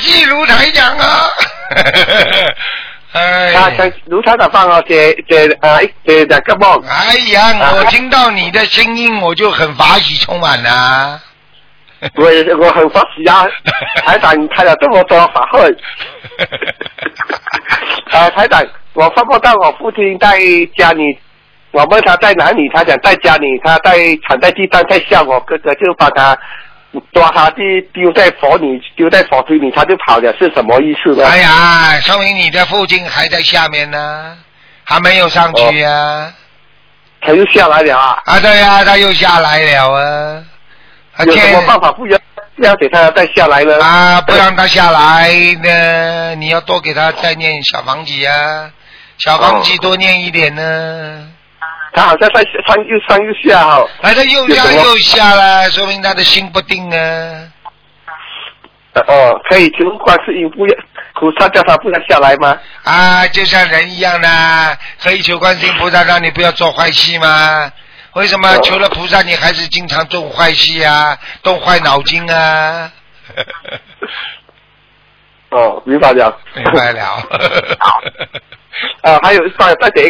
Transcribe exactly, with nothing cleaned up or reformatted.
戏卢台长啊！哎， 啊，卢台长帮我解解啊解两个梦。 哎呀，我听到你的声音，我就很法喜充满了。 我我很法喜啊，台长开了这么多法会。啊，台长，我发梦到我父亲在家里，我问他在哪里，他讲在家里，他在躺在地上在笑，我哥哥就把他抓他去丢在火里，丢在火堆里，他就跑了，是什么意思呢？ 哎呀，说明你的父亲还在下面呢，还没有上去呀、啊。 他又下来了啊！ 啊，对呀、啊，他又下来了啊。 有什么办法不要不要给他再下来呢？ 啊，不让他下来呢，你要多给他再念小房子啊，小房子多念一点呢。 他好像在上又上又下哈。 啊，他又上又下了，说明他的心不定啊。 哦，可以求观世音不要菩萨叫他不要下来吗？ 啊，就像人一样的，可以求观世音菩萨让你不要做坏事吗？为什么求了菩萨你还是经常动坏事啊，动坏脑筋啊？ 哦，明白了。 明白了。 啊，还有再再给